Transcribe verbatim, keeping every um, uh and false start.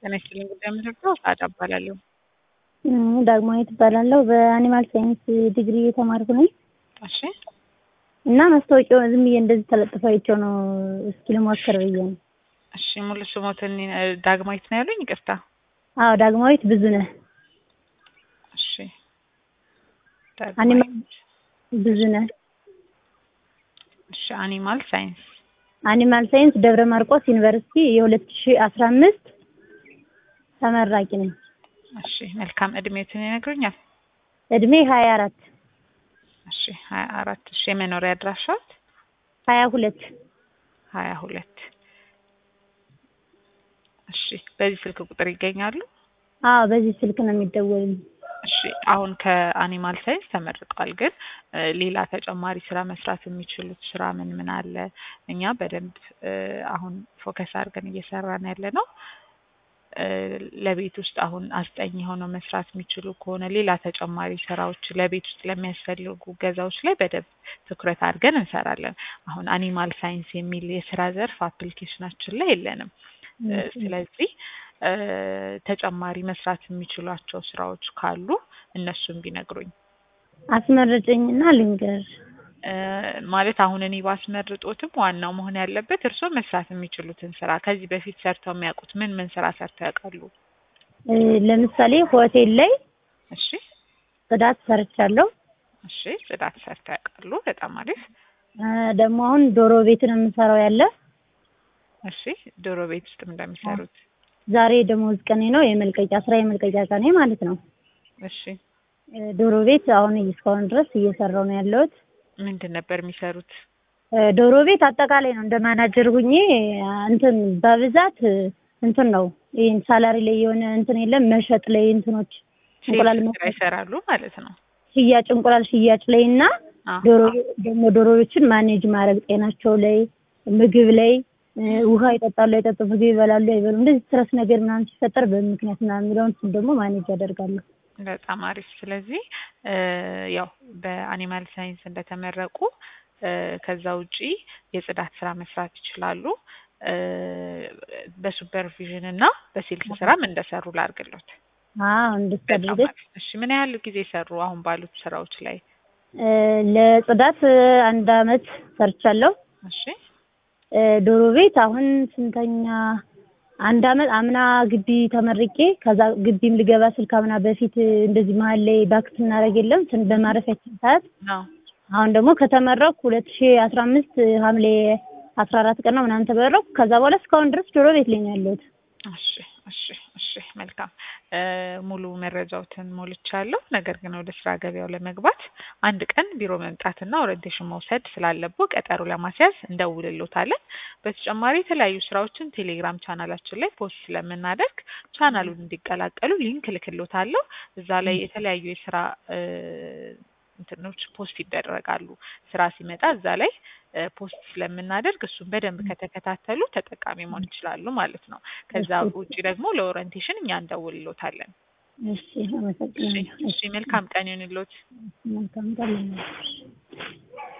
ጤና ይስጥልኝ ጉዳይ ምንድነው? ሰዓት እባላለሁ። ዳግማዊት እባላለሁ። በአኒማል ሳይንስ ዲግሪ የተማርኩ ነኝ። እሺ እና ማስታወቂያው ዝም ብዬ እንደዚህ ተለጥፎ አይቼው ነው እስኪ ልሞክር ብዬ ነው። እሺ ሙሉ ስሞትን ዳግማዊት ነው ያሉኝ? ይቅርታ። አዎ ዳግማዊት ብዙነህ። እሺ አኒማል ዳግማዊት ብዙነህ። እሺ አኒማል ሳይንስ አኒማል ሳይንስ ደብረ ማርቆስ ዩኒቨርሲቲ የሁለት ሺህ አስራ አምስት ተመራቂ ነኝ። እሺ መልካም። እድሜዎትን ይነግሩኛል? እድሜ ሀያ አራት እሺ ሀያ አራት እሺ የመኖሪያ አድራሻዎት? ሀያ ሁለት ሀያ ሁለት እሺ በዚህ ስልክ ቁጥር ይገኛሉ? አዎ በዚህ ስልክ ነው የሚደወልልኝ። እሺ አሁን ከአኒማል ሳይንስ ተመርቀዋል፣ ግን ሌላ ተጨማሪ ስራ መስራት የሚችሉት ስራ ምን ምን አለ? እኛ በደንብ አሁን ፎከስ አድርገን እየሰራን ያለ ነው ለቤት ውስጥ አሁን አስጠኝ ሆነው መስራት የሚችሉ ከሆነ ሌላ ተጨማሪ ስራዎች ለቤት ውስጥ ለሚያስፈልጉ ገዛዎች ላይ በደንብ ትኩረት አድርገን እንሰራለን። አሁን አኒማል ሳይንስ የሚል የስራ ዘርፍ አፕሊኬሽናችን ላይ የለንም። ስለዚህ ተጨማሪ መስራት የሚችሏቸው ስራዎች ካሉ እነሱን ቢነግሩኝ። አስመርጭኝና ልንገር። ማለት አሁን እኔ ባስመርጦትም ዋናው መሆን ያለበት እርስዎ መስራት የሚችሉትን ስራ ከዚህ በፊት ሰርተው የሚያውቁት ምን ምን ስራ ሰርተው ያውቃሉ? ለምሳሌ ሆቴል ላይ እሺ ጽዳት ሰርቻለሁ። እሺ ጽዳት ሰርተው ያውቃሉ። በጣም አሪፍ። ደግሞ አሁን ዶሮ ቤት ነው የምሰራው ያለ። እሺ ዶሮ ቤት ውስጥ እንደሚሰሩት? ዛሬ ደሞዝ ቀኔ ነው፣ የመልቀቂያ ስራ የመልቀቂያ ቀኔ ማለት ነው። እሺ ዶሮ ቤት አሁን እስካሁን ድረስ እየሰራው ነው ያለሁት። ምንድን ነበር የሚሰሩት? ዶሮ ቤት አጠቃላይ ነው እንደ ማናጀር ሁኜ እንትን በብዛት እንትን ነው ይሄን ሳላሪ ላይ የሆነ እንትን የለም መሸጥ ላይ እንትኖች እንቁላል ስራ ይሰራሉ ማለት ነው። ሽያጭ እንቁላል ሽያጭ ላይ እና ዶሮ ደግሞ ዶሮዎችን ማኔጅ ማድረግ ጤናቸው ላይ ምግብ ላይ ውሃ ይጠጣሉ አይጠጡ ምግብ ይበላሉ አይበሉ እንደዚህ ስትረስ ነገር ምናምን ሲፈጠር በምክንያት ምናምን የሚለውን ደግሞ ማኔጅ ያደርጋለሁ። በጣም አሪፍ። ስለዚህ ያው በአኒማል ሳይንስ እንደተመረቁ ከዛ ውጪ የጽዳት ስራ መስራት ይችላሉ። በሱፐርቪዥን እና በሴልስ ስራም እንደሰሩ ላድርግሎት። አዎ እንደተደረገ። እሺ ምን ያህል ጊዜ ሰሩ አሁን ባሉት ስራዎች ላይ? ለጽዳት አንድ አመት ሰርቻለሁ። እሺ ዶሮ ቤት አሁን ስንተኛ አንድ አመት አምና ግቢ ተመርቄ ከዛ ግቢም ልገባ ስልክ አምና በፊት እንደዚህ መሀል ላይ ባክስ እናደርግ የለም በማረፊያችን ሰዓት አሁን ደግሞ ከተመረኩ ሁለት ሺህ አስራ አምስት ሐምሌ አስራ አራት ቀን ነው ምናምን ተመረኩ። ከዛ በኋላ እስካሁን ድረስ ዶሮ ቤት ላይ ነው ያለሁት። እሺ እሺ እሺ መልካም። ሙሉ መረጃዎትን ሞልቻለሁ። ነገር ግን ወደ ስራ ገበያው ለመግባት አንድ ቀን ቢሮ መምጣትና ኦሪንቴሽን መውሰድ ስላለብዎ ቀጠሮ ለማስያዝ እንደውልልዎታለን። በተጨማሪ የተለያዩ ስራዎችን ቴሌግራም ቻናላችን ላይ ፖስት ስለምናደርግ ቻናሉን እንዲቀላቀሉ ሊንክ ልክልዎታለሁ። እዛ ላይ የተለያዩ የስራ እንትኖች ፖስት ይደረጋሉ። ስራ ሲመጣ እዛ ላይ ፖስት ስለምናደርግ እሱን በደንብ ከተከታተሉ ተጠቃሚ መሆን ይችላሉ ማለት ነው። ከዛ ውጪ ደግሞ ለኦሪንቴሽን እኛ እንደውልልዎታለን። እሺ አመሰግናለሁ። እሺ መልካም ቀን ይሁንልዎት። መልካም ቀን።